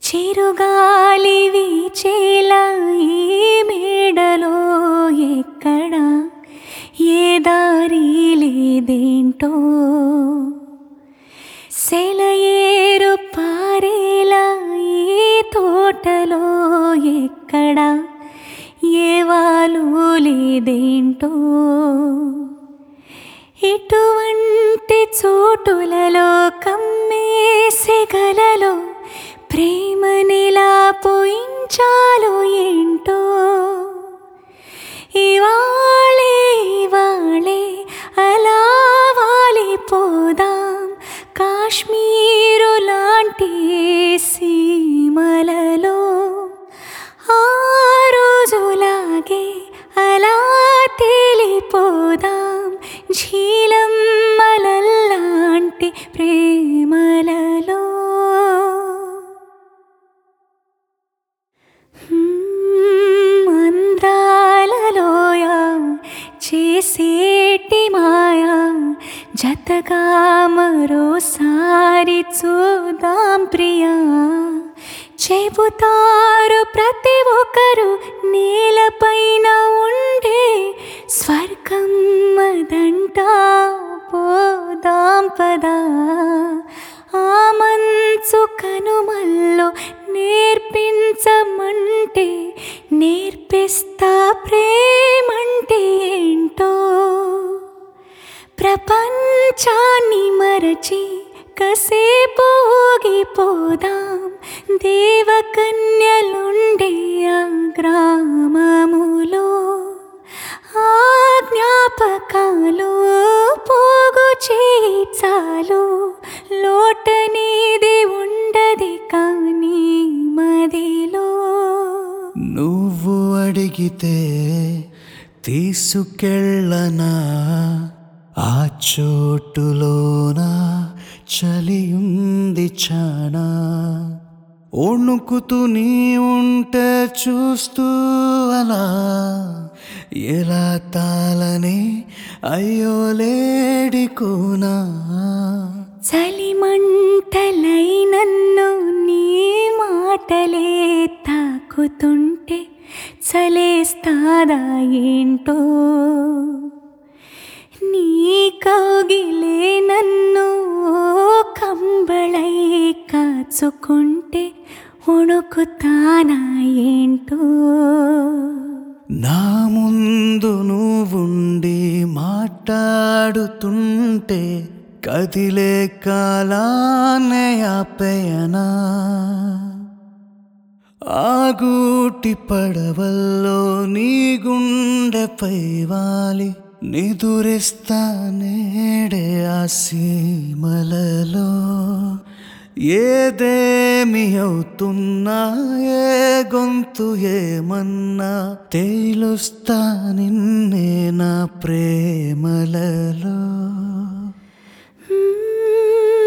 చిరుగాలి వీచేలా ఈ మేడలో ఎక్కడ ఏ దారి లేదేంటో, సెలయేరు పారేలా ఈ తోటలో ఎక్కడ ఏ వాలు లేదేంటో, ఇటువంటి చోటులలో కమ్మేసెగలలో ప్రేమనిలా పోయించాలో ఏంటో. ఇవాళే అలా వాలిపోదాం కాశ్మీరు లాంటి సీమలలో, ఆ రోజులాగే అలా తేలిపోదాం ఝీలమ్మలలాంటి ప్రేమలలో. అందాలలోయ చేసేటి మాయా జతగా మరోసారి చూద్దాం ప్రియా. చెబుతారు ప్రతి ఒక్కరు నేలపైన ఉండే స్వర్గం అదంట, పోదాం పదా. ఆ మంచు కనుమల్లో నేర్పించమంటే నేర్పిస్తా ప్రేమంటే ఏంటో. ప్రపంచాన్ని మరచి కసేపు ఊగిపోదాం దేవకన్యలుండే ఆ గ్రామములో. ఆ జ్ఞాపకాలు పోగు చేచాలు, లోటనేది ఉండది కానీ మదిలో. నువ్వు అడిగితే తీసుకెళ్ళనా ఆ చోటులోన చలియుంది చానా. వణుకుతూ నీ ఉంటే చూస్తూ అలా ఎలా తాళనే అయ్యో లేడికోనా. చలిమంటలై నన్ను నీ మాటలే తాకుతుంటే చలేస్తాదా ఏంటో. నీ కౌగిలే నన్ను కంబళై కాచుకుంటే వణుకుతానా ఏంటో. నా ముందు నువ్వుండి మాట్లాడుతుంటే కదిలే కాలాన్నే ఆపేయనా. ఆగూటి పడవల్లో నీ గుండెపై వాలి నిదురిస్తా నేడే ఆ సీమలలో. ఏదేమి అవుతున్నా ఏ గొంతు ఏమన్నా తేలుస్తా నిన్నే నా ప్రేమలలో.